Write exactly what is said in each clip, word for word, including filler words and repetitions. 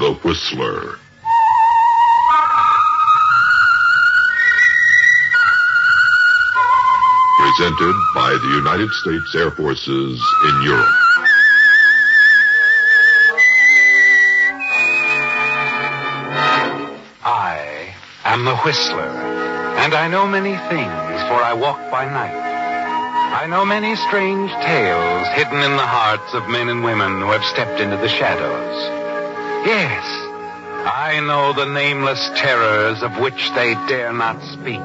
The Whistler. Presented by the United States Air Forces in Europe. I am the Whistler, and I know many things, for I walk by night. I know many strange tales hidden in the hearts of men and women who have stepped into the shadows. Yes, I know the nameless terrors of which they dare not speak.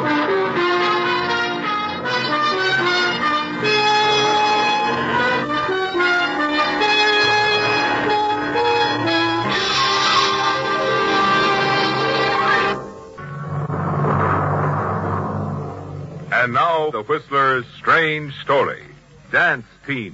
And now, the Whistler's strange story. Dance Team.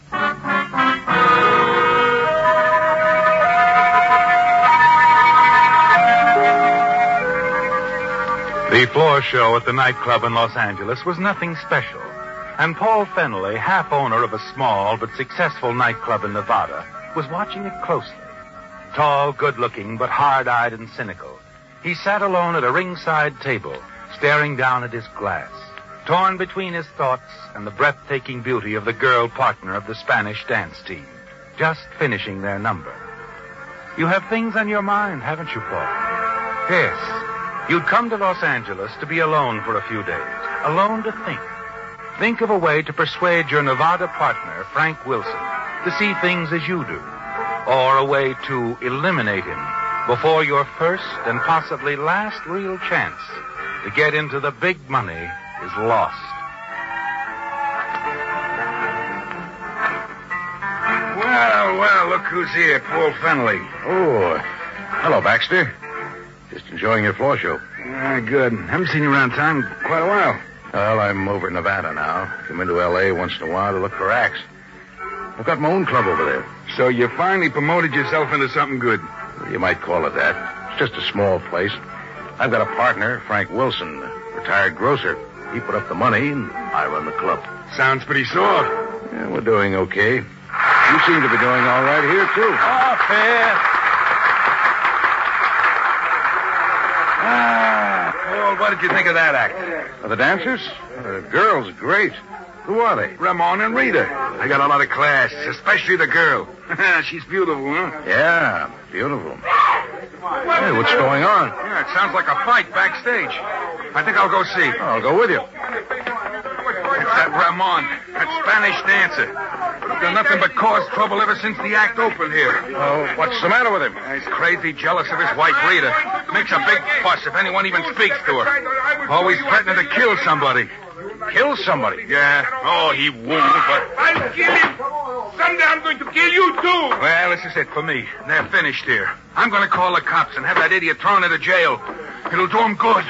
The floor show at the nightclub in Los Angeles was nothing special, and Paul Fennelly, half owner of a small but successful nightclub in Nevada, was watching it closely. Tall, good-looking, but hard-eyed and cynical, he sat alone at a ringside table, staring down at his glass, torn between his thoughts and the breathtaking beauty of the girl partner of the Spanish dance team, just finishing their number. You have things on your mind, haven't you, Paul? Yes. You'd come to Los Angeles to be alone for a few days, alone to think. Think of a way to persuade your Nevada partner, Frank Wilson, to see things as you do, or a way to eliminate him before your first and possibly last real chance to get into the big money is lost. Well, well, look who's here, Paul Fennelly. Oh, hello, Baxter. Just enjoying your floor show. Ah, good. Haven't seen you around town in quite a while. Well, I'm over in Nevada now. Come into L A once in a while to look for acts. I've got my own club over there. So you finally promoted yourself into something good. You might call it that. It's just a small place. I've got a partner, Frank Wilson, a retired grocer. He put up the money, and I run the club. Sounds pretty sore. Yeah, we're doing okay. You seem to be doing all right here, too. Oh, fair. Ah, Paul, what did you think of that act? Are the dancers? The girls, great. Who are they? Ramon and Rita. They got a lot of class, especially the girl. She's beautiful, huh? Yeah, beautiful. Hey, what's going on? Yeah, it sounds like a fight backstage. I think I'll go see. I'll go with you. It's that Ramon, that Spanish dancer. He's done nothing but cause trouble ever since the act opened here. Oh, what's the matter with him? He's crazy jealous of his wife, Rita. Makes a big fuss if anyone even speaks to her. Always threatening to kill somebody. Kill somebody? Yeah. Oh, he won't, but... I'll kill him. Someday I'm going to kill you, too. Well, this is it for me. They're finished here. I'm going to call the cops and have that idiot thrown into jail. It'll do him good.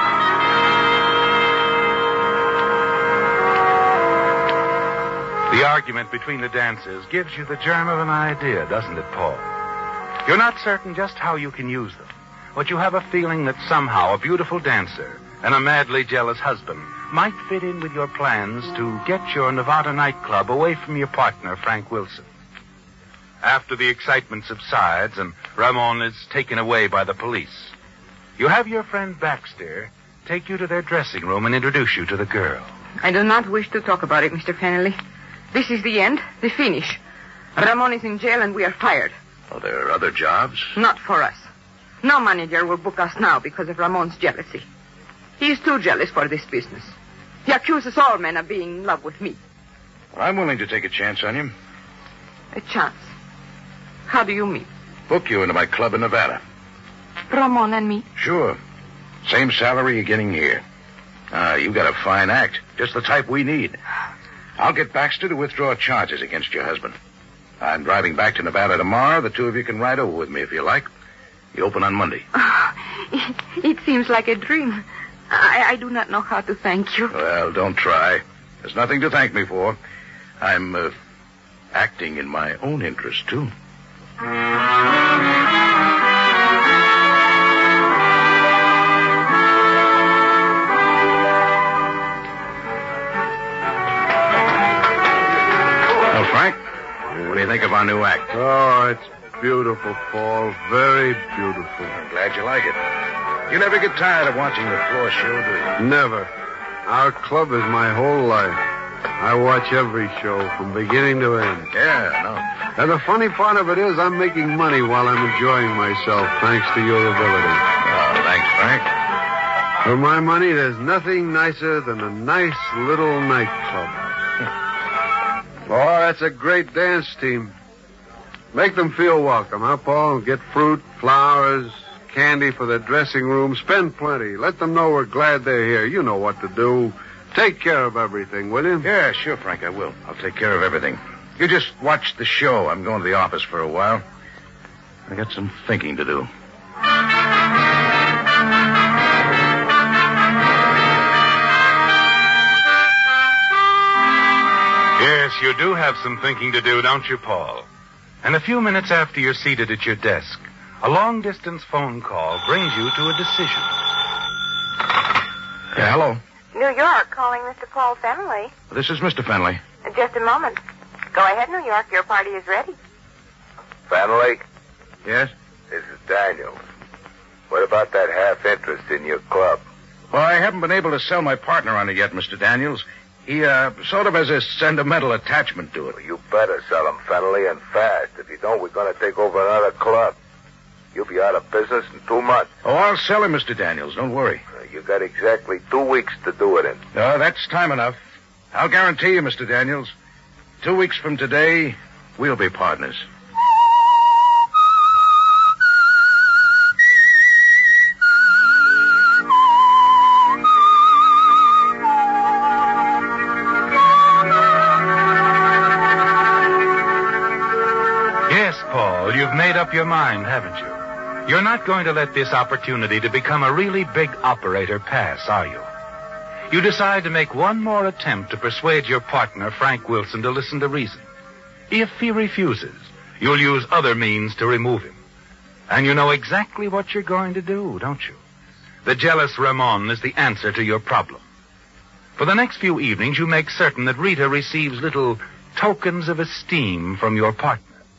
The argument between the dancers gives you the germ of an idea, doesn't it, Paul? You're not certain just how you can use them, but you have a feeling that somehow a beautiful dancer and a madly jealous husband might fit in with your plans to get your Nevada nightclub away from your partner, Frank Wilson. After the excitement subsides and Ramon is taken away by the police, you have your friend Baxter take you to their dressing room and introduce you to the girl. I do not wish to talk about it, Mister Fennelly. This is the end, the finish. Ramon is in jail and we are fired. Well, there are other jobs. Not for us. No manager will book us now because of Ramon's jealousy. He is too jealous for this business. He accuses all men of being in love with me. Well, I'm willing to take a chance on you. A chance? How do you mean? Book you into my club in Nevada. Ramon and me? Sure. Same salary you're getting here. Ah, you got a fine act. Just the type we need. I'll get Baxter to withdraw charges against your husband. I'm driving back to Nevada tomorrow. The two of you can ride over with me if you like. You open on Monday. Oh, it, it seems like a dream. I, I do not know how to thank you. Well, don't try. There's nothing to thank me for. I'm uh, acting in my own interest, too. Well, Frank, what do you think of our new act? Oh, it's beautiful. beautiful, Paul. Very beautiful. I'm glad you like it. You never get tired of watching the floor show, do you? Never. Our club is my whole life. I watch every show from beginning to end. Yeah, And the funny part of it is I'm making money while I'm enjoying myself, thanks to your ability. Oh, thanks, Frank. For my money, there's nothing nicer than a nice little nightclub. Oh, that's a great dance team. Make them feel welcome, huh, Paul? Get fruit, flowers, candy for their dressing room. Spend plenty. Let them know we're glad they're here. You know what to do. Take care of everything, will you? Yeah, sure, Frank, I will. I'll take care of everything. You just watch the show. I'm going to the office for a while. I got some thinking to do. Yes, you do have some thinking to do, don't you, Paul? And a few minutes after you're seated at your desk, a long-distance phone call brings you to a decision. Yeah, hello. New York, calling Mister Paul Fennelly. This is Mister Fennelly. Just a moment. Go ahead, New York. Your party is ready. Fennelly, Yes? this is Daniels. What about that half interest in your club? Well, I haven't been able to sell my partner on it yet, Mister Daniels. He, uh, sort of has a sentimental attachment to it. Well, you better sell him, Fennelly, and fast. If you don't, we're going to take over another club. You'll be out of business in two months. Oh, I'll sell him, Mister Daniels. Don't worry. Uh, you got exactly two weeks to do it in. Uh, that's time enough. I'll guarantee you, Mister Daniels, two weeks from today, we'll be partners. Yes, Paul, you've made up your mind, haven't you? You're not going to let this opportunity to become a really big operator pass, are you? You decide to make one more attempt to persuade your partner, Frank Wilson, to listen to reason. If he refuses, you'll use other means to remove him. And you know exactly what you're going to do, don't you? The jealous Ramon is the answer to your problem. For the next few evenings, you make certain that Rita receives little tokens of esteem from your partner.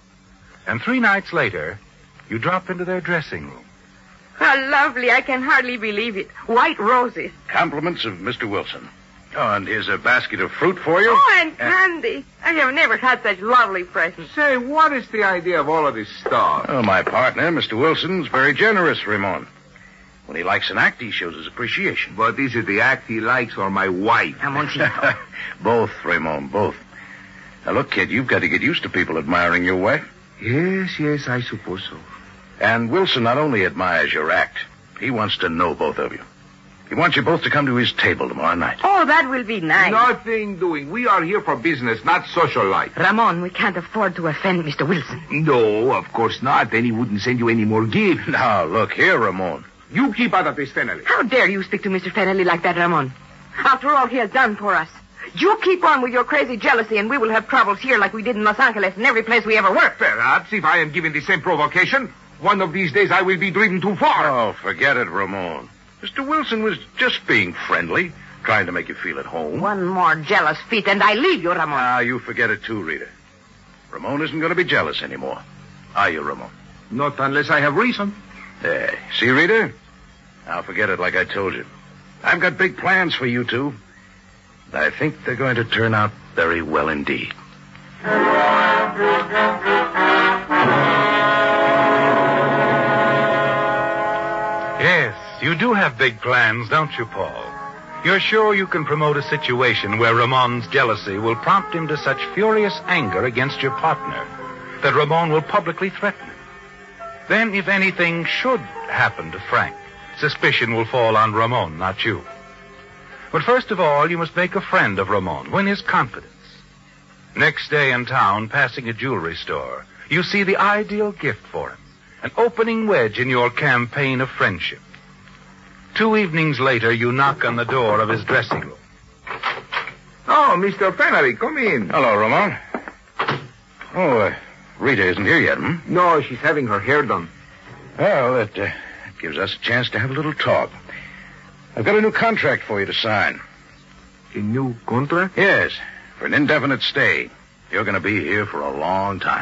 And three nights later, you drop into their dressing room. How lovely. I can hardly believe it. White roses. Compliments of Mister Wilson. Oh, and here's a basket of fruit for you. Oh, and candy. I have never had such lovely presents. Say, what is the idea of all of this stuff? Oh, my partner, Mister Wilson's very generous, Ramon. When he likes an act, he shows his appreciation. But is it the act he likes or my wife? Ramoncito. Both, Ramon, both. Now, look, kid, you've got to get used to people admiring your wife. Yes, yes, I suppose so. And Wilson not only admires your act, he wants to know both of you. He wants you both to come to his table tomorrow night. Oh, that will be nice. Nothing doing. We are here for business, not social life. Ramon, we can't afford to offend Mister Wilson. No, of course not. Then he wouldn't send you any more gifts. Now, look here, Ramon. You keep out of this, Fennelly. How dare you speak to Mister Fennelly like that, Ramon? After all he has done for us. You keep on with your crazy jealousy, and we will have troubles here like we did in Los Angeles and every place we ever worked. Perhaps if I am given the same provocation, one of these days I will be driven too far. Oh, forget it, Ramon. Mister Wilson was just being friendly, trying to make you feel at home. One more jealous fit, and I leave you, Ramon. Ah, you forget it too, Rita. Ramon isn't going to be jealous anymore. Are you, Ramon? Not unless I have reason. There. See, Rita? Now forget it like I told you. I've got big plans for you two. I think they're going to turn out very well indeed. Yes, you do have big plans, don't you, Paul? You're sure you can promote a situation where Ramon's jealousy will prompt him to such furious anger against your partner that Ramon will publicly threaten him. Then, if anything should happen to Frank, suspicion will fall on Ramon, not you. But first of all, you must make a friend of Ramon, win his confidence. Next day in town, passing a jewelry store, you see the ideal gift for him, an opening wedge in your campaign of friendship. Two evenings later, you knock on the door of his dressing room. Oh, Mister Fennelly, come in. Hello, Ramon. Oh, uh, Rita isn't here yet, hmm? No, she's having her hair done. Well, that uh, gives us a chance to have a little talk. I've got a new contract for you to sign. A new contract? Yes, for an indefinite stay. You're going to be here for a long time.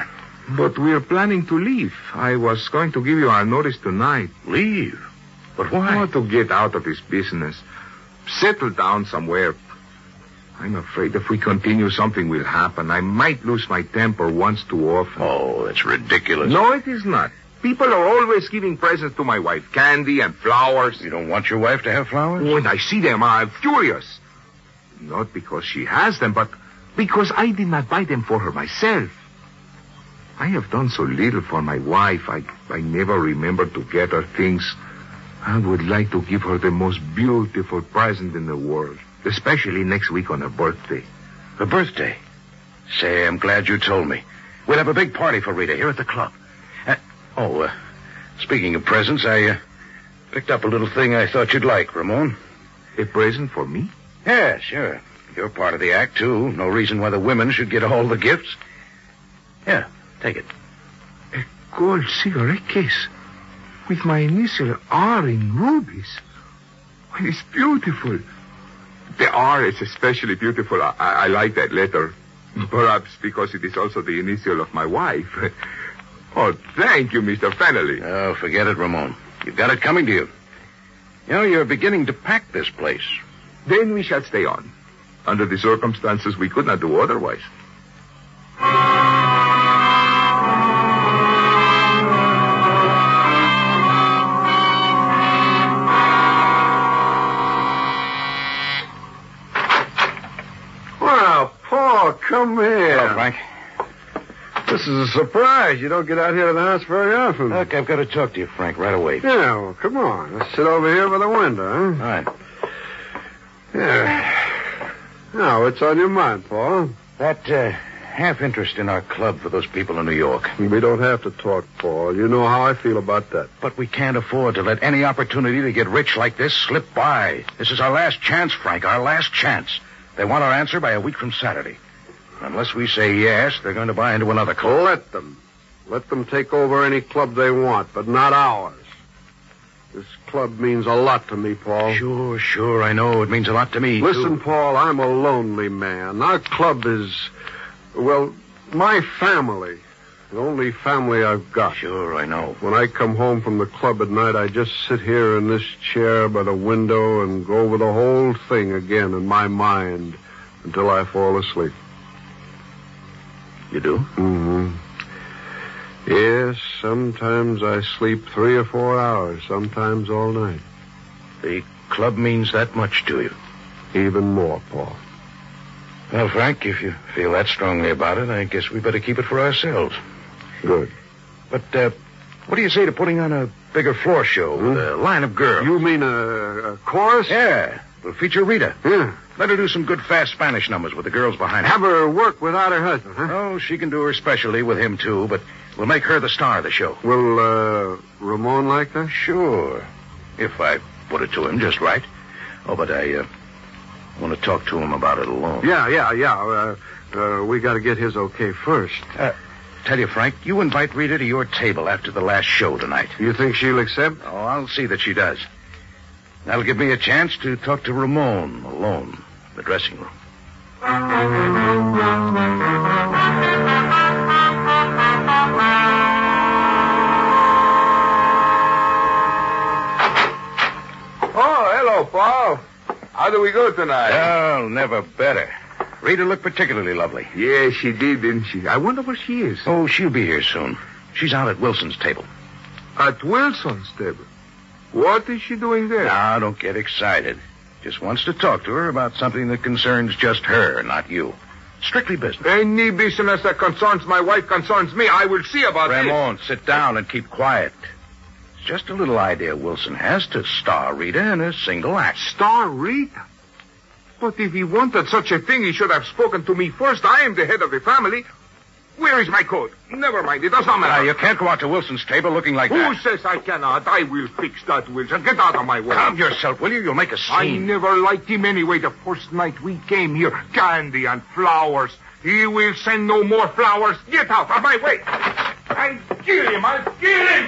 But we're planning to leave. I was going to give you our notice tonight. Leave? But why? Oh, to get out of this business. Settle down somewhere. I'm afraid if we continue, something will happen. I might lose my temper once too often. Oh, that's ridiculous. No, it is not. People are always giving presents to my wife. Candy and flowers. You don't want your wife to have flowers? When I see them, I'm furious. Not because she has them, but because I did not buy them for her myself. I have done so little for my wife. I, I never remember to get her things. I would like to give her the most beautiful present in the world. Especially next week on her birthday. Her birthday? Say, I'm glad you told me. We'll have a big party for Rita here at the club. Uh, oh, uh, speaking of presents, I uh, picked up a little thing I thought you'd like, Ramon. A present for me? Yeah, sure. You're part of the act, too. No reason why the women should get all the gifts. Yeah, take it. A gold cigarette case with my initial R in rubies. Well, it's beautiful. The R is especially beautiful. I, I like that letter. Perhaps because it is also the initial of my wife. Oh, thank you, Mister Fennelly. Oh, forget it, Ramon. You've got it coming to you. You know, you're beginning to pack this place. Then we shall stay on. Under the circumstances, we could not do otherwise. Well, Paul, come here. Hello, Frank. This is a surprise. You don't get out here to the house very often. Look, I've got to talk to you, Frank, right away. Yeah, well, come on. Let's sit over here by the window, huh? All right. Yeah. Now, what's on your mind, Paul? That uh, half interest in our club for those people in New York. We don't have to talk, Paul. You know how I feel about that. But we can't afford to let any opportunity to get rich like this slip by. This is our last chance, Frank, our last chance. They want our answer by a week from Saturday. Unless we say yes, they're going to buy into another club. Let them. Let them take over any club they want, but not ours. This club means a lot to me, Paul. Sure, sure, I know. It means a lot to me, Listen, too. Paul, I'm a lonely man. Our club is, well, my family. The only family I've got. Sure, I know. When I come home from the club at night, I just sit here in this chair by the window and go over the whole thing again in my mind until I fall asleep. You do? Mm-hmm. Yes, sometimes I sleep three or four hours, sometimes all night. The club means that much to you? Even more, Paul. Well, Frank, if you feel that strongly about it, I guess we better keep it for ourselves. Good. But, uh, what do you say to putting on a bigger floor show with a line of girls? You mean a, a chorus? Yeah. We'll feature Rita. Yeah. Let her do some good fast Spanish numbers with the girls behind her. Have her work without her husband, huh? Oh, she can do her specialty with him, too, but we'll make her the star of the show. Will, uh, Ramon like that? Sure. If I put it to him just right. Oh, but I, uh, want to talk to him about it alone. Yeah, yeah, yeah. Uh, uh, we got to get his okay first. Uh, tell you, Frank, you invite Rita to your table after the last show tonight. You think she'll accept? Oh, I'll see that she does. That'll give me a chance to talk to Ramon alone in the dressing room. Oh, hello, Paul. How do we go tonight? Oh, never better. Rita looked particularly lovely. Yeah, she did, didn't she? I wonder where she is. Oh, she'll be here soon. She's out at Wilson's table. At Wilson's table? What is she doing there? Now, don't get excited. Just wants to talk to her about something that concerns just her, not you. Strictly business. Any business that concerns my wife concerns me. I will see about it. Ramon, sit down and keep quiet. It's just a little idea Wilson has to star Rita in a single act. Star Rita? But if he wanted such a thing, he should have spoken to me first. I am the head of the family. Where is my coat? Never mind. It does not matter. Now, you can't go out to Wilson's table looking like Who that. Who says I cannot? I will fix that, Wilson. Get out of my way. Calm yourself, will you? You'll make a scene. I never liked him anyway. The first night we came here, candy and flowers. He will send no more flowers. Get out of my way. I'll kill him. I'll kill him.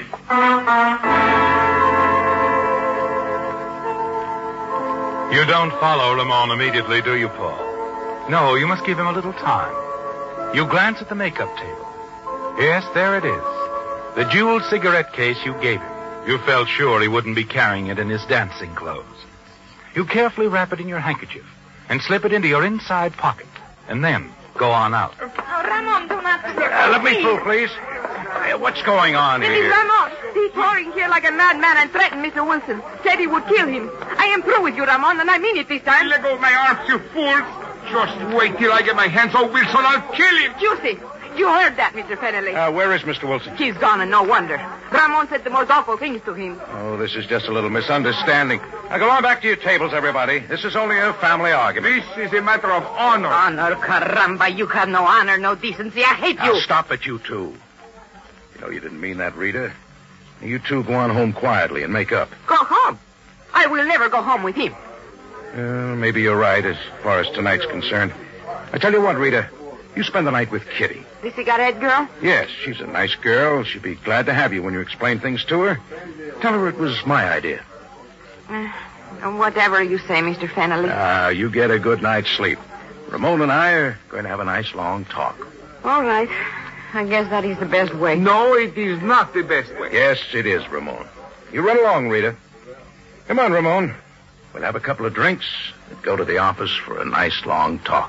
You don't follow Ramon immediately, do you, Paul? No, you must give him a little time. You glance at the makeup table. Yes, there it is. The jeweled cigarette case you gave him. You felt sure he wouldn't be carrying it in his dancing clothes. You carefully wrap it in your handkerchief and slip it into your inside pocket, and then go on out. Oh, Ramon, do not... Uh, let me through, please. Uh, what's going on It here? is Ramon. He's pouring here like a madman and threatened Mister Wilson. Said he would kill him. I am through with you, Ramon, and I mean it this time. Let go of my arms, you fool. Just wait till I get my hands on Wilson. I'll kill him. Juicy. You heard that, Mister Fennelly. Uh, where is Mister Wilson? He's gone, and no wonder. Ramon said the most awful things to him. Oh, this is just a little misunderstanding. Now, go on back to your tables, everybody. This is only a family argument. This is a matter of honor. Honor, caramba. You have no honor, no decency. I hate Now, you. stop it, you two. You know, you didn't mean that, Rita. You two go on home quietly and make up. Go home. I will never go home with him. Uh, maybe you're right as far as tonight's concerned. I tell you what, Rita. You spend the night with Kitty. The cigarette girl? Yes, she's a nice girl. She'd be glad to have you when you explain things to her. Tell her it was my idea. Uh, whatever you say, Mister Fennelly. Ah, uh, you get a good night's sleep. Ramon and I are going to have a nice long talk. All right. I guess that is the best way. No, it is not the best way. Yes, it is, Ramon. You run along, Rita. Come on, Ramon. We'll have a couple of drinks and go to the office for a nice long talk.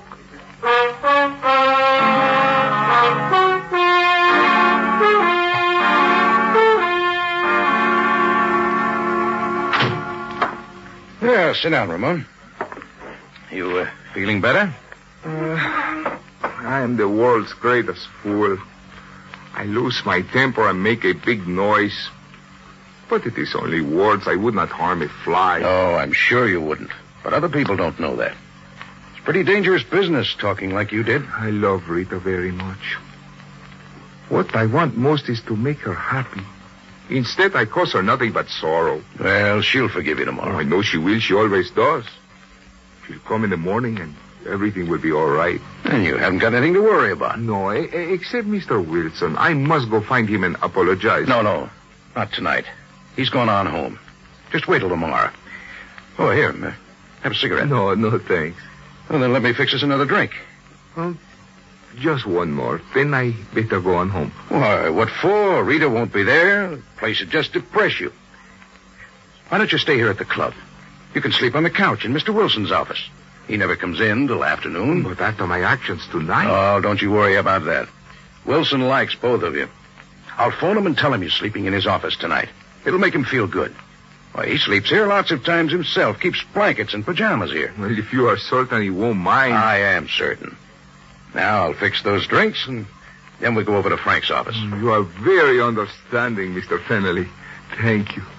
Yeah, sit down, Ramon. You uh, feeling better? Uh, I am the world's greatest fool. I lose my temper and make a big noise. But it is only words. I would not harm a fly. Oh, I'm sure you wouldn't. But other people don't know that. It's pretty dangerous business talking like you did. I love Rita very much. What I want most is to make her happy. Instead, I cause her nothing but sorrow. Well, she'll forgive you tomorrow. Oh, I know she will. She always does. She'll come in the morning and everything will be all right. And you haven't got anything to worry about. No, eh, eh, except Mister Wilson. I must go find him and apologize. No, no. Not tonight. He's gone on home. Just wait till tomorrow. Oh, here. uh, Have a cigarette. No, no, thanks. Well, then let me fix us another drink. Well, just one more. Then I better go on home. Why, what for? Rita won't be there. The place would just depress you. Why don't you stay here at the club? You can sleep on the couch in Mister Wilson's office. He never comes in till afternoon. But after my actions tonight... Oh, don't you worry about that. Wilson likes both of you. I'll phone him and tell him you're sleeping in his office tonight. It'll make him feel good. Why, he sleeps here lots of times himself. Keeps blankets and pajamas here. Well, if you are certain he won't mind... I am certain. Now I'll fix those drinks, and then we'll go over to Frank's office. You are very understanding, Mister Fennelly. Thank you.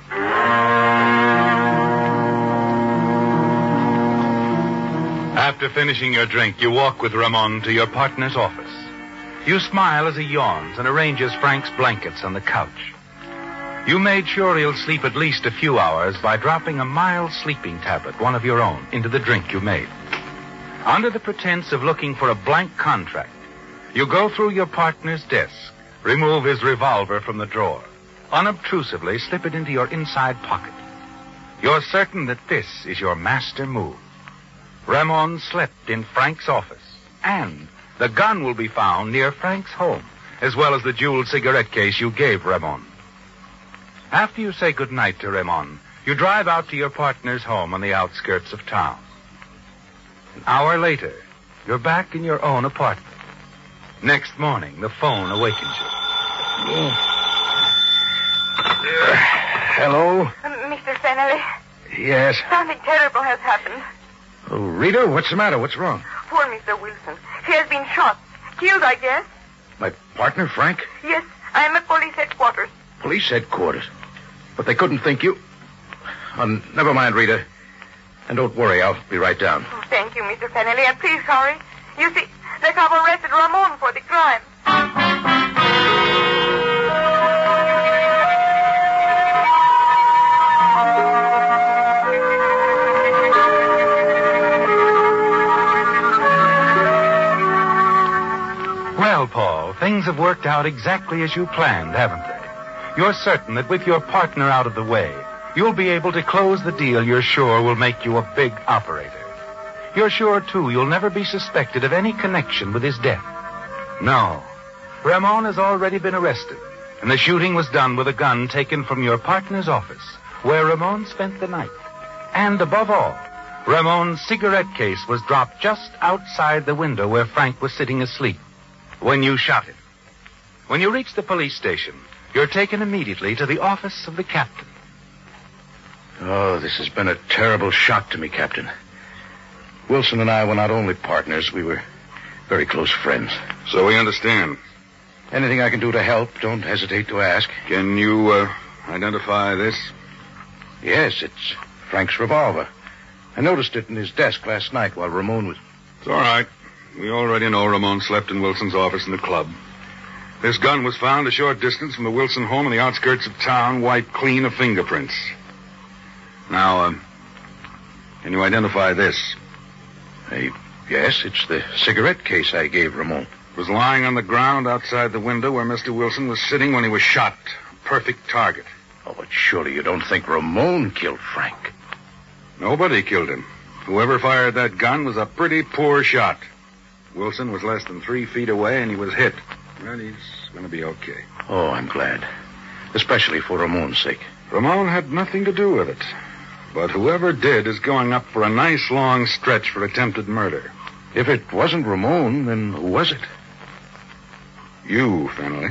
After finishing your drink, you walk with Ramon to your partner's office. You smile as he yawns and arranges Frank's blankets on the couch. You made sure he'll sleep at least a few hours by dropping a mild sleeping tablet, one of your own, into the drink you made. Under the pretense of looking for a blank contract, you go through your partner's desk, remove his revolver from the drawer, unobtrusively slip it into your inside pocket. You're certain that this is your master move. Ramon slept in Frank's office, and the gun will be found near Frank's home, as well as the jeweled cigarette case you gave Ramon. After you say goodnight to Ramon, you drive out to your partner's home on the outskirts of town. An hour later, you're back in your own apartment. Next morning, the phone awakens you. Uh, hello? Uh, Mister Fennelly, Yes. something terrible has happened. Oh, Rita, what's the matter? What's wrong? Poor Mister Wilson. He has been shot. Killed, I guess. My partner, Frank? Yes, I am at police headquarters. Police headquarters. But they couldn't think you... Oh, never mind, Rita. And don't worry, I'll be right down. Oh, thank you, Mister Fennelly, and please hurry. You see, they have arrested Ramon for the crime. Well, Paul, things have worked out exactly as you planned, haven't they? You're certain that with your partner out of the way, you'll be able to close the deal you're sure will make you a big operator. You're sure, too, you'll never be suspected of any connection with his death. No, Ramon has already been arrested, and the shooting was done with a gun taken from your partner's office, where Ramon spent the night. And above all, Ramon's cigarette case was dropped just outside the window where Frank was sitting asleep when you shot him. When you reach the police station, you're taken immediately to the office of the captain. Oh, this has been a terrible shock to me, Captain. Wilson and I were not only partners, we were very close friends. So we understand. Anything I can do to help, don't hesitate to ask. Can you uh, identify this? Yes, it's Frank's revolver. I noticed it in his desk last night while Ramon was... It's all right. We already know Ramon slept in Wilson's office in the club. This gun was found a short distance from the Wilson home in the outskirts of town, wiped clean of fingerprints. Now, um, can you identify this? I, yes, it's the cigarette case I gave Ramon. It was lying on the ground outside the window where Mister Wilson was sitting when he was shot. A perfect target. Oh, but surely you don't think Ramon killed Frank? Nobody killed him. Whoever fired that gun was a pretty poor shot. Wilson was less than three feet away, and he was hit. Well, he's going to be okay. Oh, I'm glad. Especially for Ramon's sake. Ramon had nothing to do with it. But whoever did is going up for a nice long stretch for attempted murder. If it wasn't Ramon, then who was it? You, Fennelly.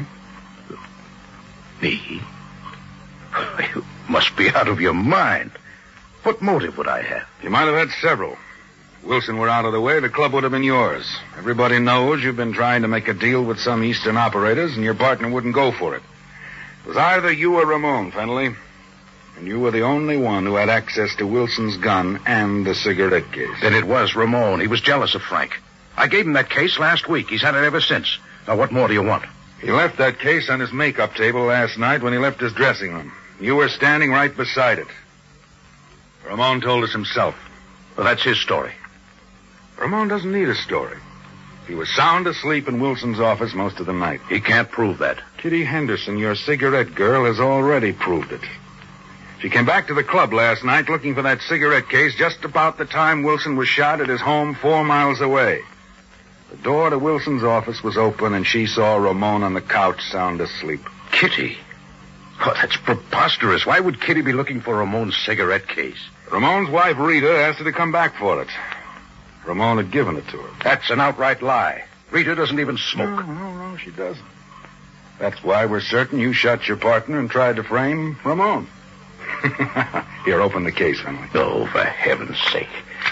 Me? You must be out of your mind. What motive would I have? You might have had several. If Wilson were out of the way, the club would have been yours. Everybody knows you've been trying to make a deal with some Eastern operators, and your partner wouldn't go for it. It was either you or Ramon, Fennelly. And you were the only one who had access to Wilson's gun and the cigarette case. Then it was Ramon. He was jealous of Frank. I gave him that case last week. He's had it ever since. Now, what more do you want? He left that case on his makeup table last night when he left his dressing room. You were standing right beside it. Ramon told us himself. Well, that's his story. Ramon doesn't need a story. He was sound asleep in Wilson's office most of the night. He can't prove that. Kitty Henderson, your cigarette girl, has already proved it. She came back to the club last night looking for that cigarette case just about the time Wilson was shot at his home four miles away. The door to Wilson's office was open, and she saw Ramon on the couch sound asleep. Kitty? Oh, that's preposterous. Why would Kitty be looking for Ramon's cigarette case? Ramon's wife, Rita, asked her to come back for it. Ramon had given it to her. That's an outright lie. Rita doesn't even smoke. No, no, no, she doesn't. That's why we're certain you shot your partner and tried to frame Ramon. Here, open the case, Fennelly. Oh, for heaven's sake.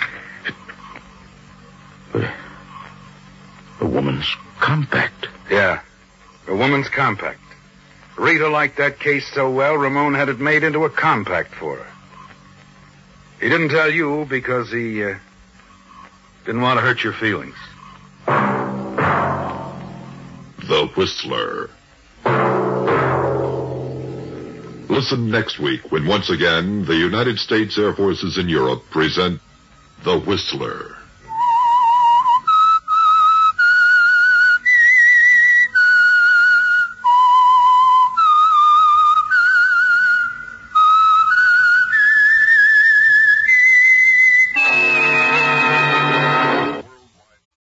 A woman's compact. Yeah, a woman's compact. Rita liked that case so well, Ramon had it made into a compact for her. He didn't tell you because he uh, didn't want to hurt your feelings. The Whistler. Listen next week when once again the United States Air Forces in Europe present The Whistler.